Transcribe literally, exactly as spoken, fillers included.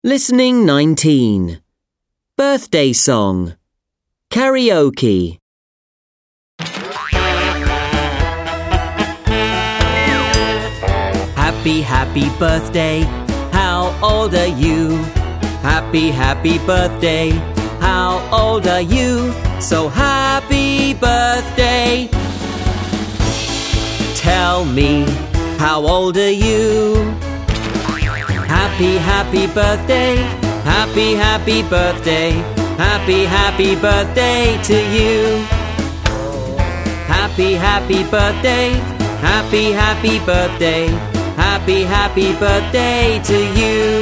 Listening nineteen. Birthday song. Karaoke. Happy, happy birthday, how old are you? Happy, happy birthday, how old are you? So happy birthday. Tell me, how old are you? Happy, happy birthday, happy, happy birthday, happy, happy birthday to you. Happy, happy birthday, happy, happy birthday, happy, happy birthday to you.